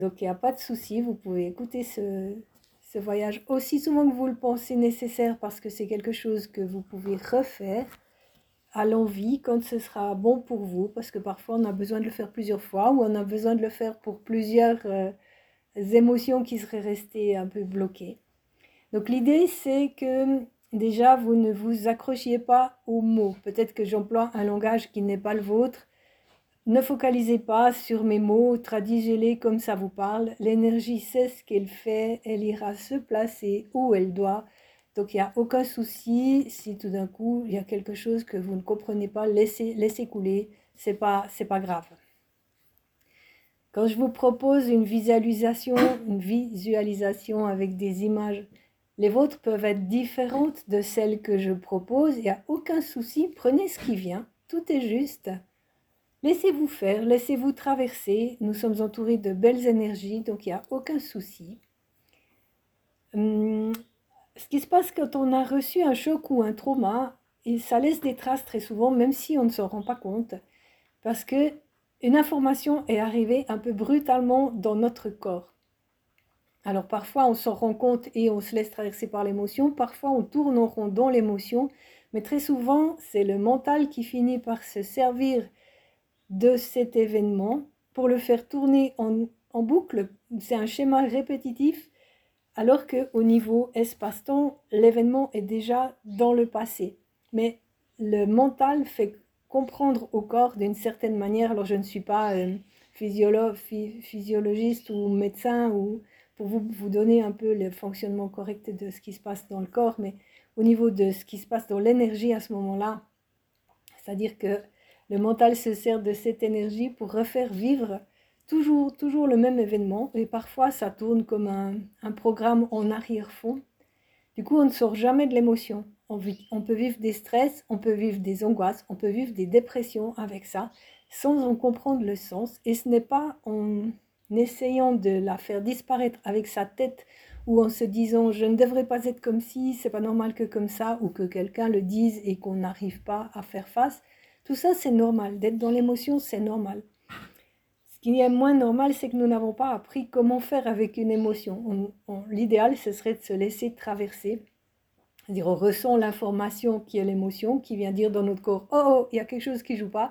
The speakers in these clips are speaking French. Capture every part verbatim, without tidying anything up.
Donc il n'y a pas de souci, vous pouvez écouter ce, ce voyage aussi souvent que vous le pensez nécessaire parce que c'est quelque chose que vous pouvez refaire à l'envie quand ce sera bon pour vous, parce que parfois on a besoin de le faire plusieurs fois ou on a besoin de le faire pour plusieurs euh, émotions qui seraient restées un peu bloquées. Donc l'idée c'est que déjà vous ne vous accrochiez pas aux mots. Peut-être que j'emploie un langage qui n'est pas le vôtre. Ne focalisez pas sur mes mots, traduisez-les comme ça vous parle. L'énergie sait ce qu'elle fait, elle ira se placer où elle doit. Donc il n'y a aucun souci si tout d'un coup il y a quelque chose que vous ne comprenez pas, laissez, laissez couler, c'est pas, c'est pas grave. Quand je vous propose une visualisation, une visualisation avec des images, les vôtres peuvent être différentes de celles que je propose, il n'y a aucun souci, prenez ce qui vient, tout est juste. Laissez-vous faire, laissez-vous traverser, nous sommes entourés de belles énergies, donc il n'y a aucun souci. Hum, ce qui se passe quand on a reçu un choc ou un trauma, et ça laisse des traces très souvent, même si on ne s'en rend pas compte, parce que une information est arrivée un peu brutalement dans notre corps. Alors parfois on s'en rend compte et on se laisse traverser par l'émotion, parfois on tourne en rond dans l'émotion, mais très souvent c'est le mental qui finit par se servir de cet événement pour le faire tourner en, en boucle. C'est un schéma répétitif, alors qu'au niveau espace-temps, l'événement est déjà dans le passé. Mais le mental fait comprendre au corps d'une certaine manière. Alors je ne suis pas euh, physiolo physiologiste ou médecin ou pour vous, vous donner un peu le fonctionnement correct de ce qui se passe dans le corps, mais au niveau de ce qui se passe dans l'énergie à ce moment-là, c'est-à-dire que le mental se sert de cette énergie pour refaire vivre toujours, toujours le même événement. Et parfois, ça tourne comme un, un programme en arrière-fond. Du coup, on ne sort jamais de l'émotion. On, on peut vivre des stress, on peut vivre des angoisses, on peut vivre des dépressions avec ça, sans en comprendre le sens. Et ce n'est pas en essayant de la faire disparaître avec sa tête ou en se disant je ne devrais pas être comme ci, c'est pas normal que comme ça, ou que quelqu'un le dise et qu'on n'arrive pas à faire face. Tout ça, c'est normal. D'être dans l'émotion, c'est normal. Ce qui est moins normal, c'est que nous n'avons pas appris comment faire avec une émotion. L'idéal, ce serait de se laisser traverser. C'est-à-dire, on ressent l'information qui est l'émotion, qui vient dire dans notre corps « Oh, oh, il y a quelque chose qui ne joue pas ».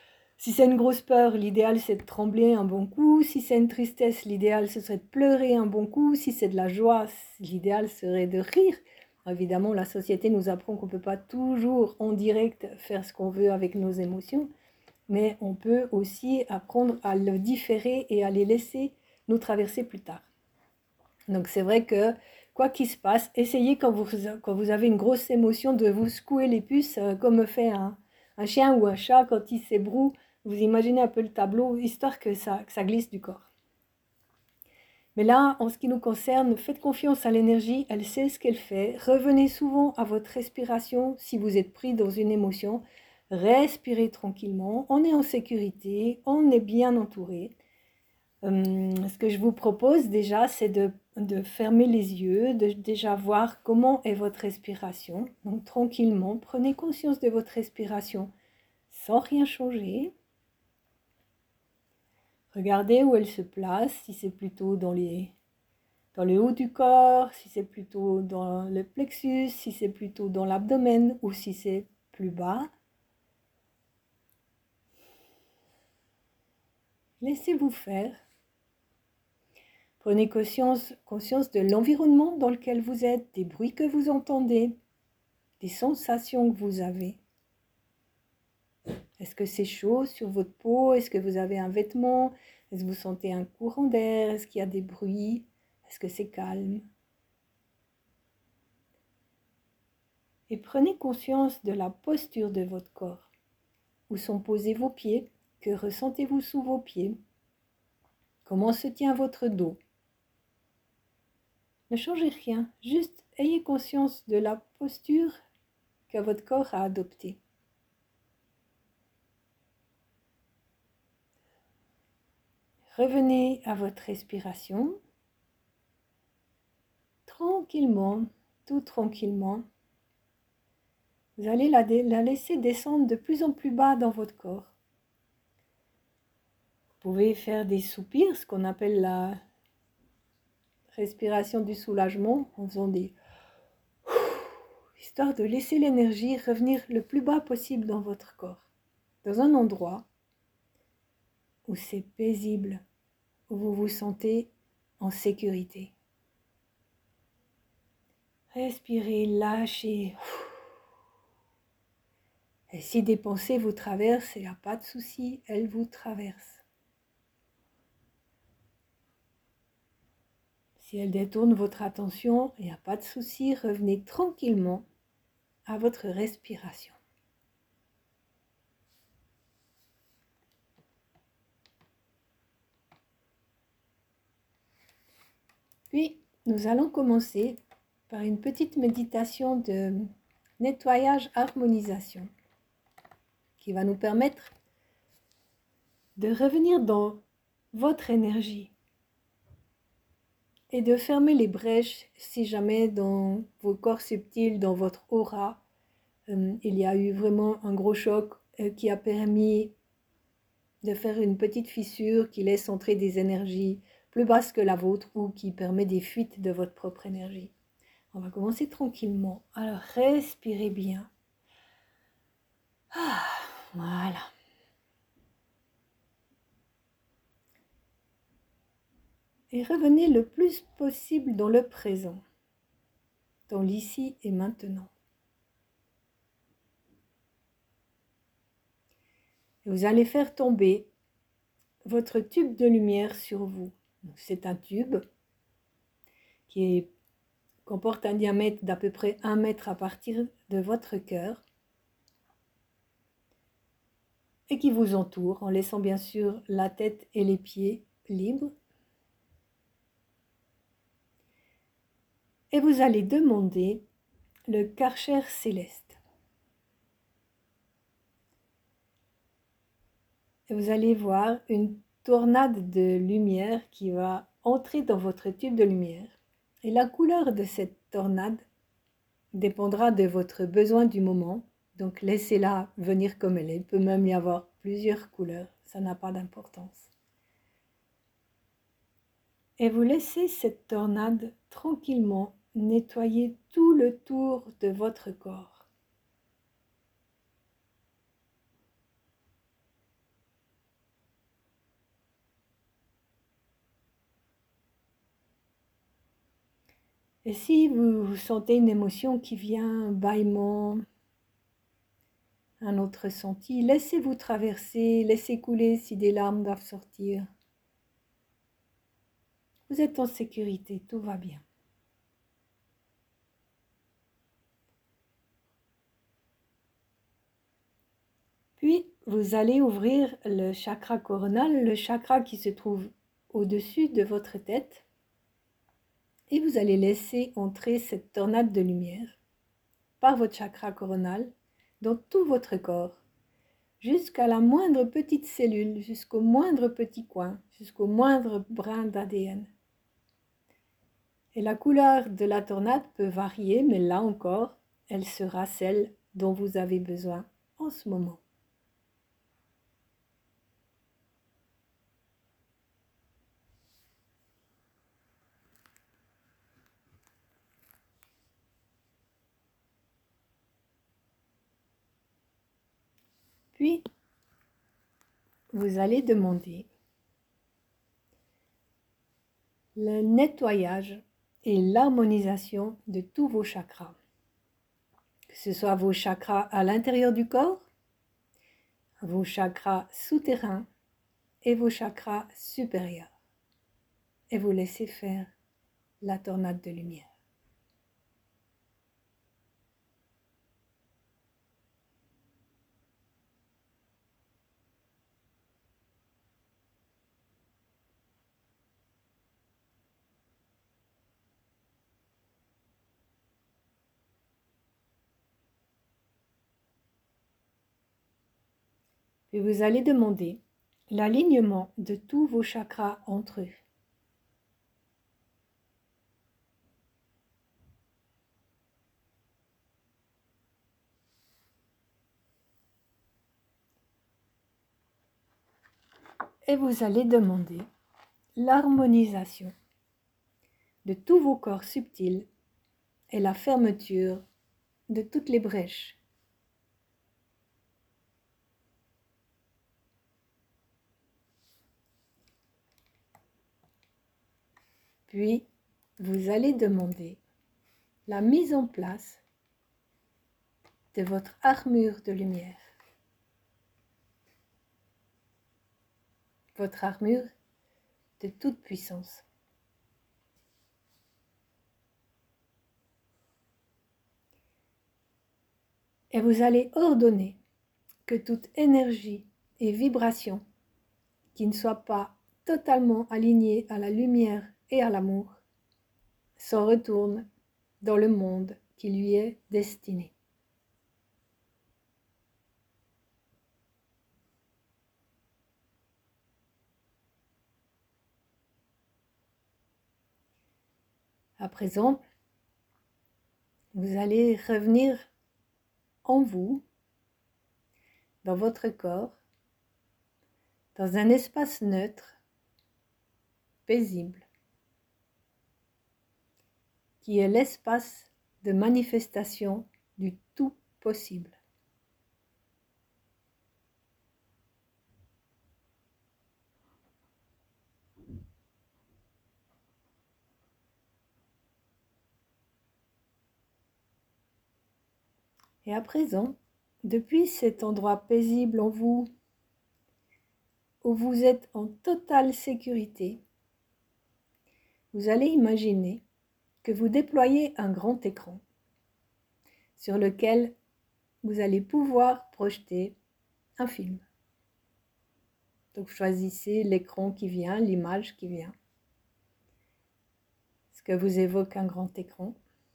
Si c'est une grosse peur, l'idéal, c'est de trembler un bon coup. Si c'est une tristesse, l'idéal, ce serait de pleurer un bon coup. Si c'est de la joie, l'idéal serait de rire. Évidemment, la société nous apprend qu'on ne peut pas toujours en direct faire ce qu'on veut avec nos émotions, mais on peut aussi apprendre à le différer et à les laisser nous traverser plus tard. Donc c'est vrai que quoi qu'il se passe, essayez quand vous, quand vous avez une grosse émotion de vous secouer les puces euh, comme fait un, un chien ou un chat quand il s'ébroue. Vous imaginez un peu le tableau, histoire que ça, que ça glisse du corps. Mais là, en ce qui nous concerne, faites confiance à l'énergie, elle sait ce qu'elle fait. Revenez souvent à votre respiration si vous êtes pris dans une émotion. Respirez tranquillement, on est en sécurité, on est bien entouré. Hum, ce que je vous propose déjà, c'est de, de fermer les yeux, de déjà voir comment est votre respiration. Donc tranquillement, prenez conscience de votre respiration sans rien changer. Regardez où elle se place, si c'est plutôt dans, les, dans le haut du corps, si c'est plutôt dans le plexus, si c'est plutôt dans l'abdomen ou si c'est plus bas. Laissez-vous faire. Prenez conscience, conscience de l'environnement dans lequel vous êtes, des bruits que vous entendez, des sensations que vous avez. Est-ce que c'est chaud sur votre peau? Est-ce que vous avez un vêtement? Est-ce que vous sentez un courant d'air? Est-ce qu'il y a des bruits? Est-ce que c'est calme? Et prenez conscience de la posture de votre corps. Où sont posés vos pieds? Que ressentez-vous sous vos pieds? Comment se tient votre dos? Ne changez rien, juste ayez conscience de la posture que votre corps a adoptée. Revenez à votre respiration, tranquillement, tout tranquillement. Vous allez la, la laisser descendre de plus en plus bas dans votre corps. Vous pouvez faire des soupirs, ce qu'on appelle la respiration du soulagement, en faisant des... histoire de laisser l'énergie revenir le plus bas possible dans votre corps, dans un endroit où c'est paisible, où vous vous sentez en sécurité. Respirez, lâchez. Et si des pensées vous traversent, il n'y a pas de souci, elles vous traversent. Si elles détournent votre attention, il n'y a pas de souci, revenez tranquillement à votre respiration. Puis, nous allons commencer par une petite méditation de nettoyage-harmonisation qui va nous permettre de revenir dans votre énergie et de fermer les brèches si jamais dans vos corps subtils, dans votre aura, euh, il y a eu vraiment un gros choc euh, qui a permis de faire une petite fissure qui laisse entrer des énergies plus basses que la vôtre ou qui permet des fuites de votre propre énergie. On va commencer tranquillement. Alors, respirez bien. Ah, voilà. Et revenez le plus possible dans le présent, dans l'ici et maintenant. Et vous allez faire tomber votre tube de lumière sur vous. C'est un tube qui est, comporte un diamètre d'à peu près un mètre à partir de votre cœur et qui vous entoure en laissant bien sûr la tête et les pieds libres. Et vous allez demander le Karcher céleste. Et vous allez voir une tornade de lumière qui va entrer dans votre tube de lumière. Et la couleur de cette tornade dépendra de votre besoin du moment. Donc laissez-la venir comme elle est. Il peut même y avoir plusieurs couleurs, ça n'a pas d'importance. Et vous laissez cette tornade tranquillement nettoyer tout le tour de votre corps. Et si vous sentez une émotion qui vient, un bâillement, un autre ressenti, laissez-vous traverser, laissez couler si des larmes doivent sortir. Vous êtes en sécurité, tout va bien. Puis, vous allez ouvrir le chakra coronal, le chakra qui se trouve au-dessus de votre tête. Et vous allez laisser entrer cette tornade de lumière par votre chakra coronal dans tout votre corps, jusqu'à la moindre petite cellule, jusqu'au moindre petit coin, jusqu'au moindre brin d'A D N. Et la couleur de la tornade peut varier, mais là encore, elle sera celle dont vous avez besoin en ce moment. Puis, vous allez demander le nettoyage et l'harmonisation de tous vos chakras. Que ce soit vos chakras à l'intérieur du corps, vos chakras souterrains et vos chakras supérieurs. Et vous laissez faire la tornade de lumière. Puis vous allez demander l'alignement de tous vos chakras entre eux. Et vous allez demander l'harmonisation de tous vos corps subtils et la fermeture de toutes les brèches. Puis, vous allez demander la mise en place de votre armure de lumière. Votre armure de toute puissance. Et vous allez ordonner que toute énergie et vibration qui ne soit pas totalement alignée à la lumière et à l'amour s'en retourne dans le monde qui lui est destiné. À présent, vous allez revenir en vous, dans votre corps, dans un espace neutre, paisible, qui est l'espace de manifestation du tout possible. Et à présent, depuis cet endroit paisible en vous, où vous êtes en totale sécurité, vous allez imaginer que vous déployez un grand écran sur lequel vous allez pouvoir projeter un film. Donc choisissez l'écran qui vient, l'image qui vient. Ce que vous évoque un grand écran.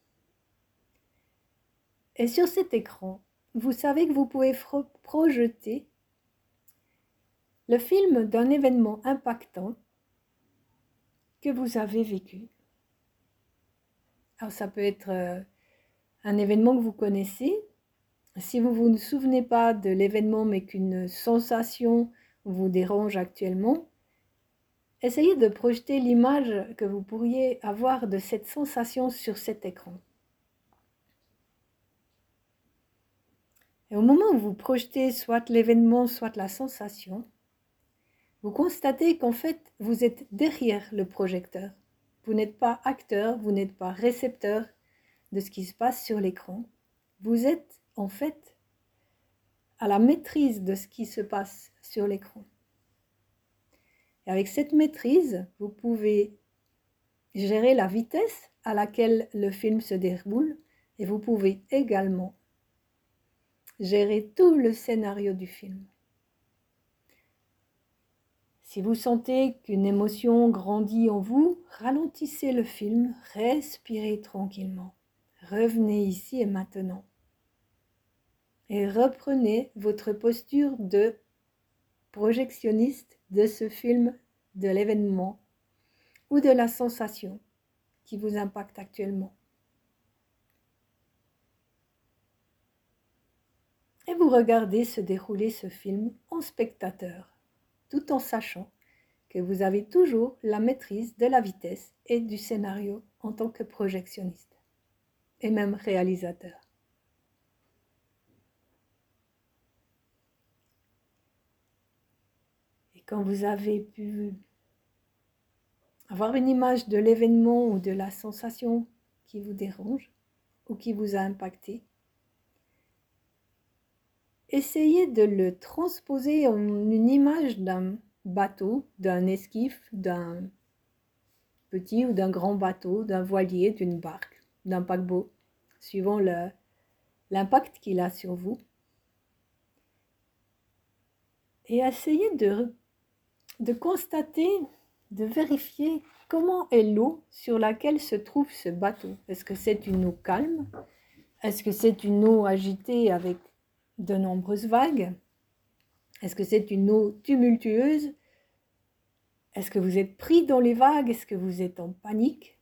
Et sur cet écran, vous savez que vous pouvez projeter le film d'un événement impactant que vous avez vécu. Alors ça peut être euh, un événement que vous connaissez. Si vous ne vous souvenez pas de l'événement mais qu'une sensation vous dérange actuellement, essayez de projeter l'image que vous pourriez avoir de cette sensation sur cet écran. Et au moment où vous projetez soit l'événement, soit la sensation, vous constatez qu'en fait, vous êtes derrière le projecteur. Vous n'êtes pas acteur, vous n'êtes pas récepteur de ce qui se passe sur l'écran. Vous êtes en fait à la maîtrise de ce qui se passe sur l'écran. Et avec cette maîtrise, vous pouvez gérer la vitesse à laquelle le film se déroule et vous pouvez également gérer tout le scénario du film. Si vous sentez qu'une émotion grandit en vous, ralentissez le film, respirez tranquillement. Revenez ici et maintenant. Et reprenez votre posture de projectionniste de ce film, de l'événement ou de la sensation qui vous impacte actuellement. Et vous regardez se dérouler ce film en spectateur, tout en sachant que vous avez toujours la maîtrise de la vitesse et du scénario en tant que projectionniste et même réalisateur. Et quand vous avez pu avoir une image de l'événement ou de la sensation qui vous dérange ou qui vous a impacté, essayez de le transposer en une image d'un bateau, d'un esquif, d'un petit ou d'un grand bateau, d'un voilier, d'une barque, d'un paquebot, suivant le, l'impact qu'il a sur vous. Et essayez de, de constater, de vérifier comment est l'eau sur laquelle se trouve ce bateau. Est-ce que c'est une eau calme? Est-ce que c'est une eau agitée avec de nombreuses vagues? Est-ce que c'est une eau tumultueuse? Est-ce que vous êtes pris dans les vagues? Est-ce que vous êtes en panique?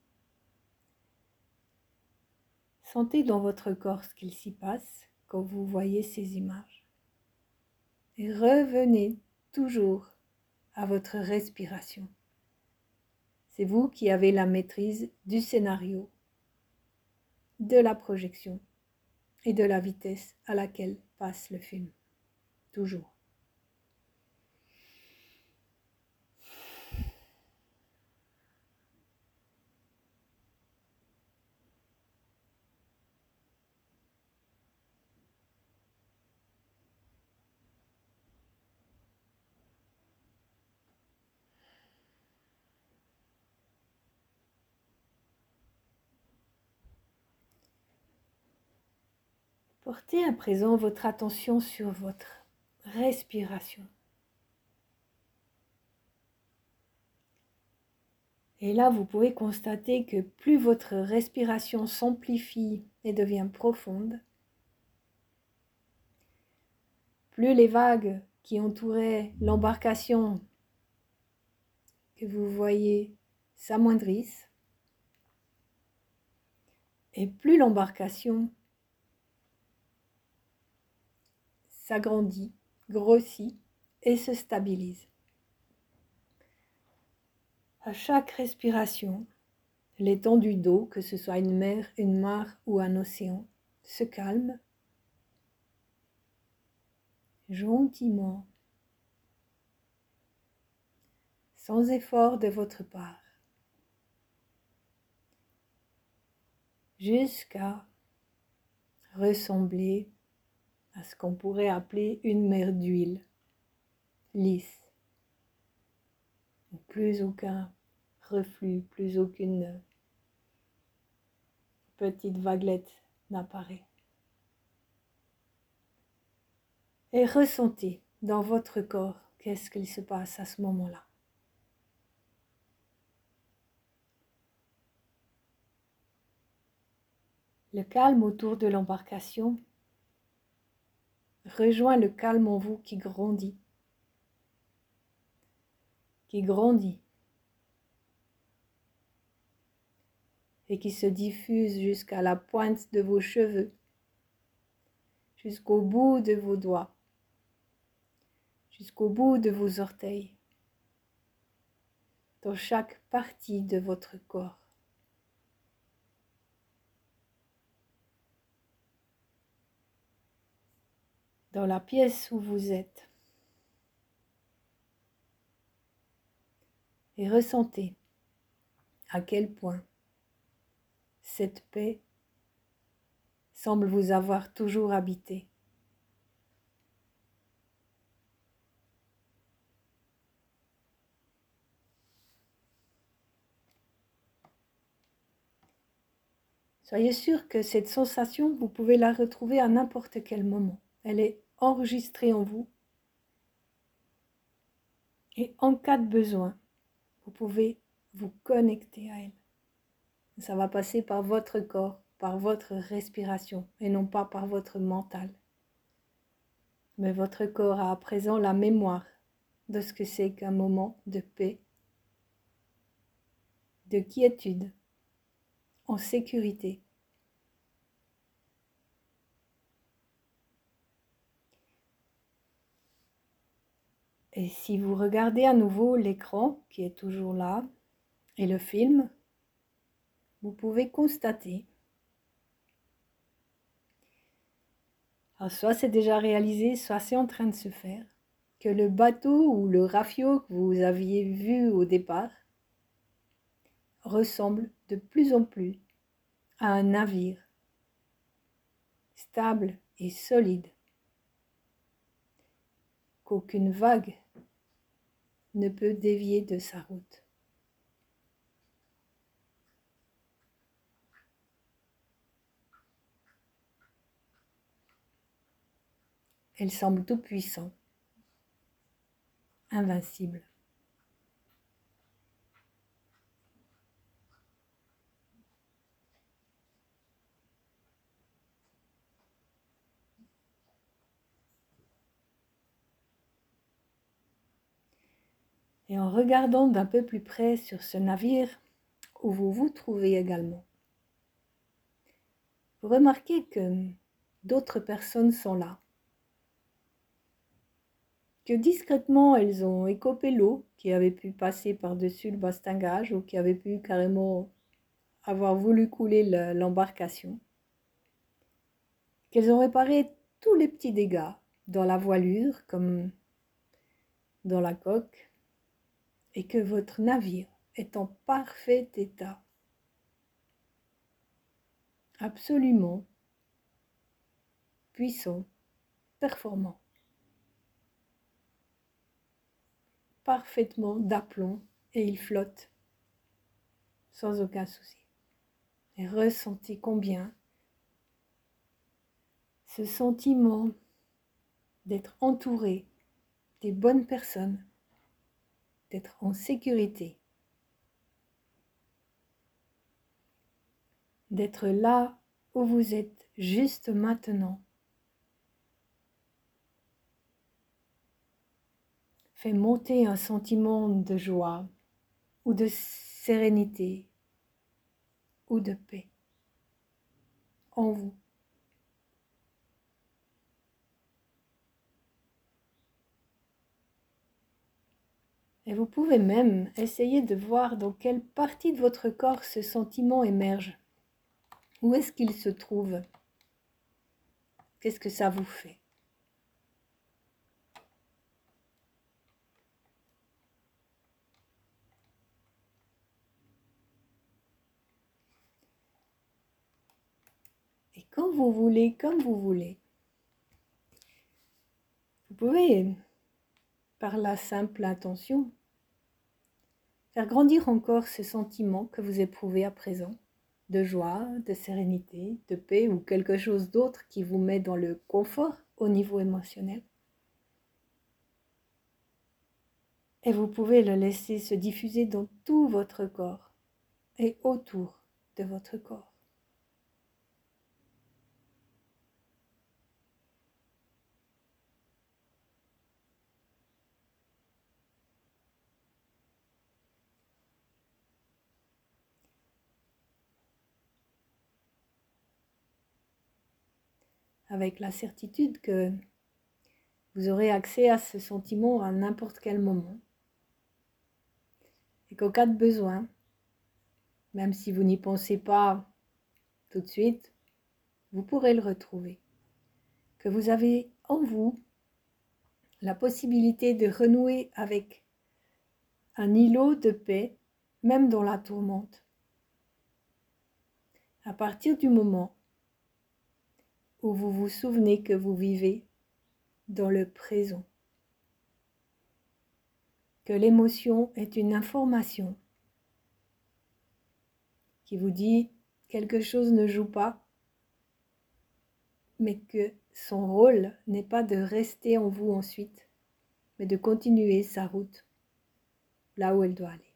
Sentez dans votre corps ce qu'il s'y passe quand vous voyez ces images. Et revenez toujours à votre respiration. C'est vous qui avez la maîtrise du scénario, de la projection et de la vitesse à laquelle passe le film. Toujours. Portez à présent votre attention sur votre respiration. Et là, vous pouvez constater que plus votre respiration s'amplifie et devient profonde, plus les vagues qui entouraient l'embarcation que vous voyez s'amoindrissent, et plus l'embarcation s'agrandit, grossit et se stabilise. À chaque respiration, l'étendue d'eau, que ce soit une mer, une mare ou un océan, se calme gentiment, sans effort de votre part, jusqu'à ressembler à ce qu'on pourrait appeler une mer d'huile, lisse. Plus aucun reflux, plus aucune petite vaguelette n'apparaît. Et ressentez dans votre corps qu'est-ce qu'il se passe à ce moment-là. Le calme autour de l'embarcation rejoint le calme en vous qui grandit, qui grandit et qui se diffuse jusqu'à la pointe de vos cheveux, jusqu'au bout de vos doigts, jusqu'au bout de vos orteils, dans chaque partie de votre corps. Dans la pièce où vous êtes. Et ressentez à quel point cette paix semble vous avoir toujours habité. Soyez sûr que cette sensation, vous pouvez la retrouver à n'importe quel moment. Elle est enregistrée en vous. Et en cas de besoin, vous pouvez vous connecter à elle. Ça va passer par votre corps, par votre respiration et non pas par votre mental. Mais votre corps a à présent la mémoire de ce que c'est qu'un moment de paix, de quiétude, en sécurité. Et si vous regardez à nouveau l'écran qui est toujours là et le film, vous pouvez constater, alors soit c'est déjà réalisé, soit c'est en train de se faire, que le bateau ou le rafio que vous aviez vu au départ ressemble de plus en plus à un navire stable et solide, qu'aucune vague ne peut dévier de sa route. Elle semble tout puissant, invincible. Et en regardant d'un peu plus près sur ce navire où vous vous trouvez également, vous remarquez que d'autres personnes sont là. que discrètement elles ont écopé l'eau qui avait pu passer par-dessus le bastingage ou qui avait pu carrément avoir voulu couler le- l'embarcation, qu'elles ont réparé tous les petits dégâts dans la voilure comme dans la coque et que votre navire est en parfait état, absolument puissant, performant, parfaitement d'aplomb et il flotte sans aucun souci. Et ressentez combien ce sentiment d'être entouré des bonnes personnes, d'être en sécurité, d'être là où vous êtes juste maintenant, fait monter un sentiment de joie ou de sérénité ou de paix en vous. Et vous pouvez même essayer de voir dans quelle partie de votre corps ce sentiment émerge. Où est-ce qu'il se trouve? Qu'est-ce que ça vous fait? Et quand vous voulez, comme vous voulez, vous pouvez, par la simple intention, faire grandir encore ce sentiment que vous éprouvez à présent, de joie, de sérénité, de paix ou quelque chose d'autre qui vous met dans le confort au niveau émotionnel. Et vous pouvez le laisser se diffuser dans tout votre corps et autour de votre corps. Avec la certitude que vous aurez accès à ce sentiment à n'importe quel moment. Et qu'au cas de besoin, même si vous n'y pensez pas tout de suite, vous pourrez le retrouver. Que vous avez en vous la possibilité de renouer avec un îlot de paix, même dans la tourmente. À partir du moment où vous vous souvenez que vous vivez dans le présent, que l'émotion est une information qui vous dit quelque chose ne joue pas, mais que son rôle n'est pas de rester en vous ensuite, mais de continuer sa route là où elle doit aller.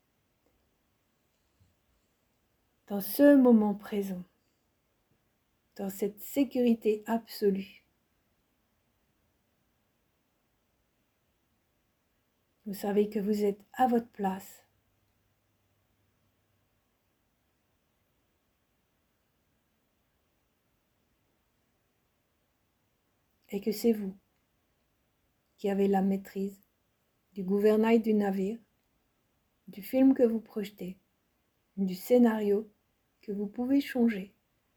Dans ce moment présent, dans cette sécurité absolue, vous savez que vous êtes à votre place, et que c'est vous qui avez la maîtrise du gouvernail du navire, du film que vous projetez, du scénario que vous pouvez changer.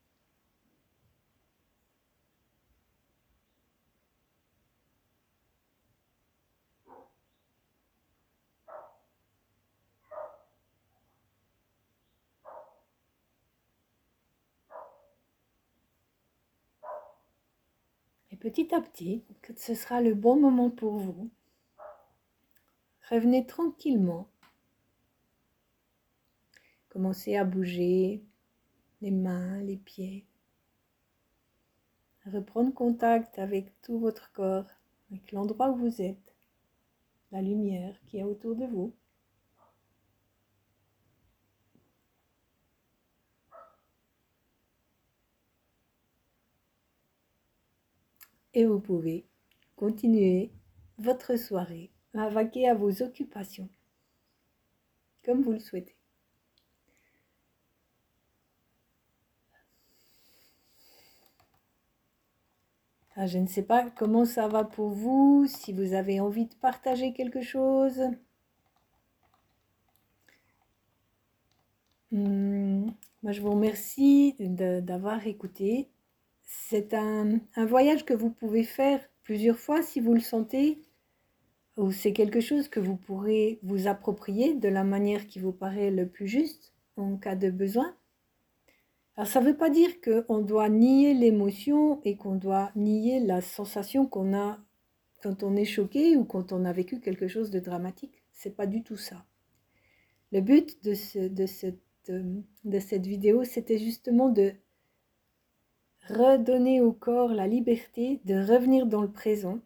Et petit à petit, quand ce sera le bon moment pour vous, revenez tranquillement. Commencez à bouger les mains, les pieds. À reprendre contact avec tout votre corps, avec l'endroit où vous êtes, la lumière qui est autour de vous. Et vous pouvez continuer votre soirée à vaquer à vos occupations, comme vous le souhaitez. Ah, je ne sais pas comment ça va pour vous, si vous avez envie de partager quelque chose. Hum, moi, je vous remercie de- d'avoir écouté. C'est un, un voyage que vous pouvez faire plusieurs fois si vous le sentez, ou c'est quelque chose que vous pourrez vous approprier de la manière qui vous paraît le plus juste en cas de besoin. Alors, ça ne veut pas dire qu'on doit nier l'émotion et qu'on doit nier la sensation qu'on a quand on est choqué ou quand on a vécu quelque chose de dramatique. C'est pas du tout ça. Le but de, ce, de, cette, de cette vidéo, c'était justement de redonner au corps la liberté de revenir dans le présent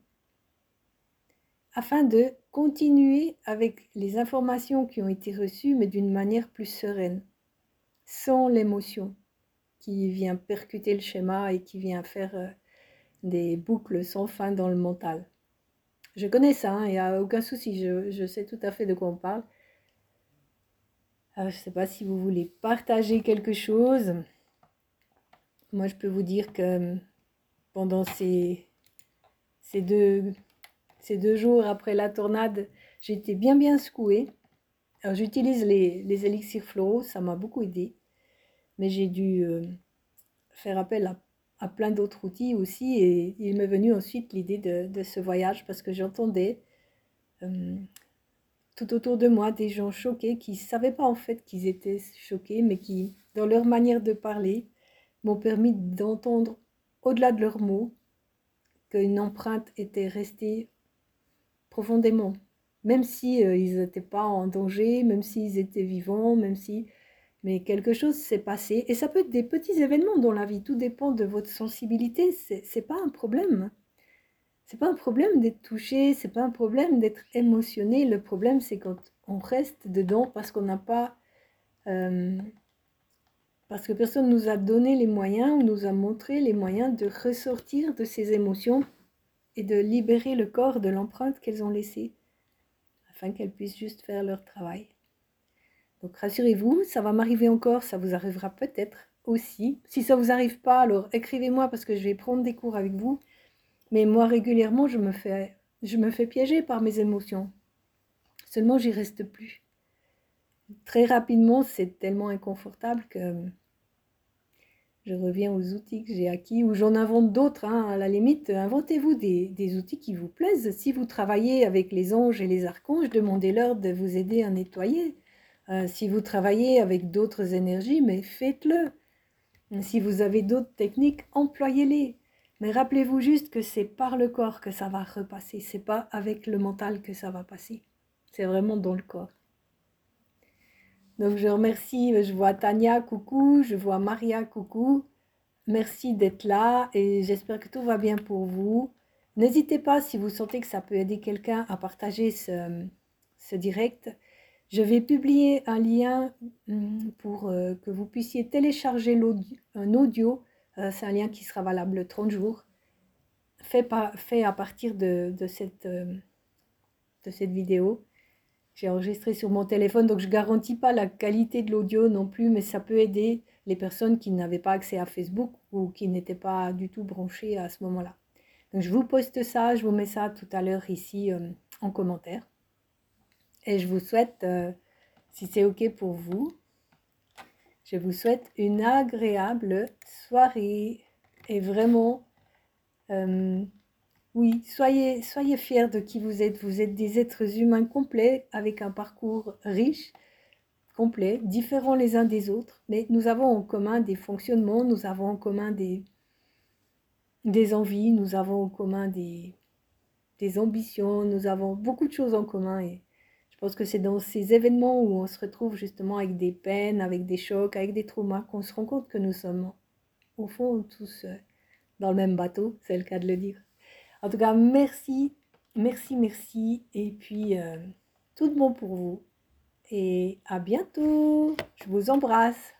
afin de continuer avec les informations qui ont été reçues, mais d'une manière plus sereine, sans l'émotion qui vient percuter le schéma et qui vient faire euh, des boucles sans fin dans le mental. Je connais ça, il hein, n'y a aucun souci, je, je sais tout à fait de quoi on parle. Alors, je ne sais pas si vous voulez partager quelque chose. Moi, je peux vous dire que pendant ces, ces, deux, ces deux jours après la tornade, j'étais bien bien secouée. Alors, j'utilise les, les élixirs floraux, ça m'a beaucoup aidé. Mais j'ai dû euh, faire appel à, à plein d'autres outils aussi. Et il m'est venu ensuite l'idée de, de ce voyage parce que j'entendais euh, tout autour de moi des gens choqués qui ne savaient pas en fait qu'ils étaient choqués, mais qui, dans leur manière de parler, m'ont permis d'entendre, au-delà de leurs mots, qu'une empreinte était restée profondément. Même si euh, ils n'étaient pas en danger, même s'ils étaient vivants, même si... Mais quelque chose s'est passé. Et ça peut être des petits événements dans la vie. Tout dépend de votre sensibilité. C'est, c'est pas un problème. C'est pas un problème d'être touché. C'est pas un problème d'être émotionné. Le problème, c'est quand on reste dedans parce qu'on n'a pas... Euh, parce que personne nous a donné les moyens ou nous a montré les moyens de ressortir de ces émotions et de libérer le corps de l'empreinte qu'elles ont laissée, afin qu'elles puissent juste faire leur travail. Donc rassurez-vous, ça va m'arriver encore, ça vous arrivera peut-être aussi. Si ça ne vous arrive pas, alors écrivez-moi parce que je vais prendre des cours avec vous. Mais moi, régulièrement, je me fais, je me fais piéger par mes émotions. Seulement, j'y reste plus. Très rapidement, c'est tellement inconfortable que je reviens aux outils que j'ai acquis, ou j'en invente d'autres, hein. À la limite, inventez-vous des, des outils qui vous plaisent. Si vous travaillez avec les anges et les archanges, demandez-leur de vous aider à nettoyer. Euh, si vous travaillez avec d'autres énergies, mais faites-le. Si vous avez d'autres techniques, employez-les. Mais rappelez-vous juste que c'est par le corps que ça va repasser, c'est pas avec le mental que ça va passer. C'est vraiment dans le corps. Donc je remercie, je vois Tania, coucou, je vois Maria, coucou. Merci d'être là et j'espère que tout va bien pour vous. N'hésitez pas si vous sentez que ça peut aider quelqu'un à partager ce, ce direct. Je vais publier un lien pour euh, que vous puissiez télécharger un audio. Euh, c'est un lien qui sera valable trente jours, fait, par, fait à partir de, de, cette, euh, de cette vidéo. J'ai enregistré sur mon téléphone, donc je ne garantis pas la qualité de l'audio non plus, mais ça peut aider les personnes qui n'avaient pas accès à Facebook ou qui n'étaient pas du tout branchées à ce moment-là. Donc je vous poste ça, je vous mets ça tout à l'heure ici euh, en commentaire. Et je vous souhaite, euh, si c'est OK pour vous, je vous souhaite une agréable soirée. Et vraiment, euh, oui, soyez, soyez fiers de qui vous êtes. Vous êtes des êtres humains complets avec un parcours riche, complet, différents les uns des autres, mais nous avons en commun des fonctionnements, nous avons en commun des, des envies, nous avons en commun des, des ambitions, nous avons beaucoup de choses en commun. Et je pense que c'est dans ces événements où on se retrouve justement avec des peines, avec des chocs, avec des traumas, qu'on se rend compte que nous sommes au fond tous dans le même bateau, c'est le cas de le dire. En tout cas, merci, merci, merci. Et puis, euh, tout de bon pour vous. Et à bientôt. Je vous embrasse.